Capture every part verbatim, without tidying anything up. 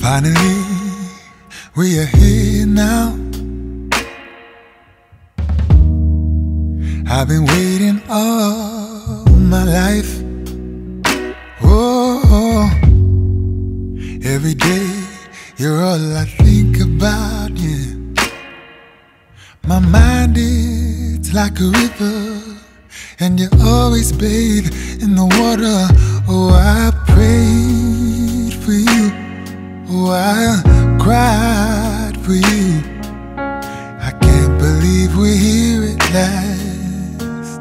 Finally, we are here now. I've been waiting all my life. Oh, every day you're all I think about, yeah. My mind is like a river, and you always bathe in the water. Oh, I prayed for you. Oh, I cried for you. I can't believe we're here at last.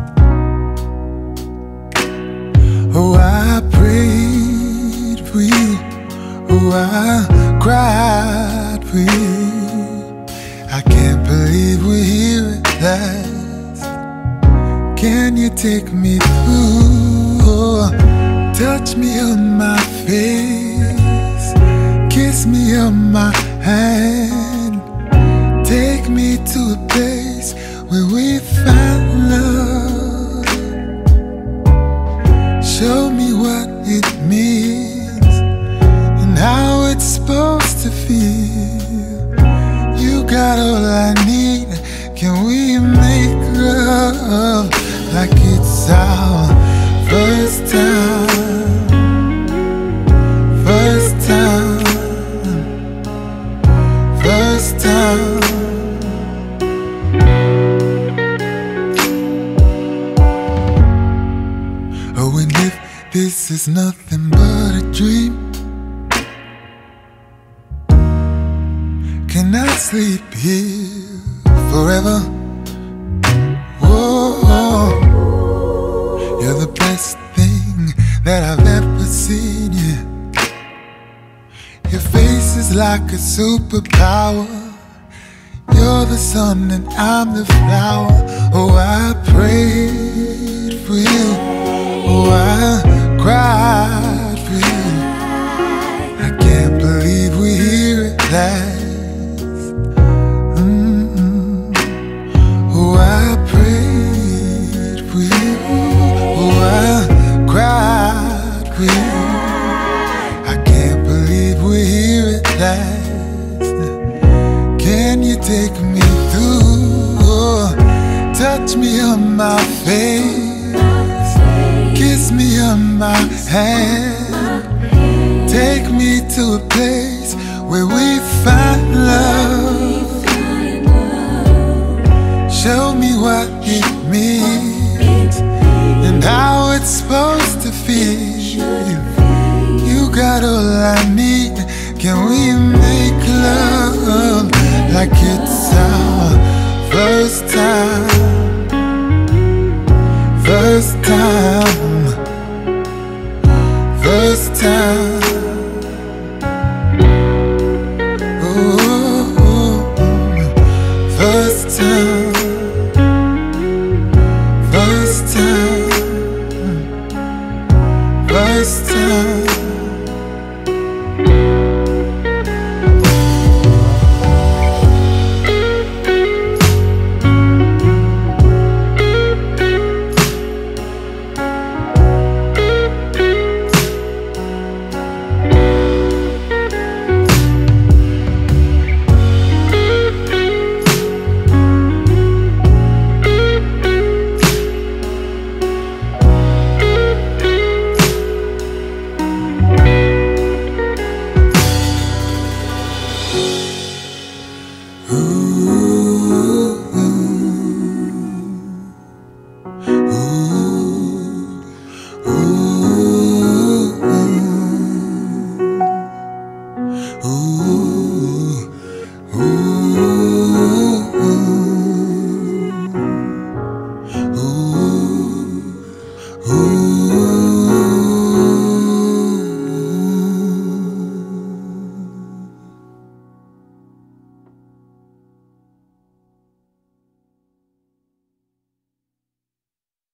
Oh, I prayed for you. Oh, I cried for you. I can't believe we're here at last. Can you take me through? Oh, touch me on my face, kiss me on my hand, take me to a place where we find love. Show me what it means and how it's supposed to feel. You got all I need. Can we make love like it's our first time? First time. First time. Oh, and if this is nothing but a dream, can I sleep here forever? Whoa, you're the best thing that I've ever seen, yeah. Your face is like a superpower. You're the sun and I'm the flower. Oh, I prayed for you. Oh, I cried for you. I can't believe we're here at last. Can you take me through? Oh, touch me on my face, kiss me on my hand, take me to a place where we find love. Show me what it means and how it's supposed to feel. You got all I need. Can we make love like it's our first time?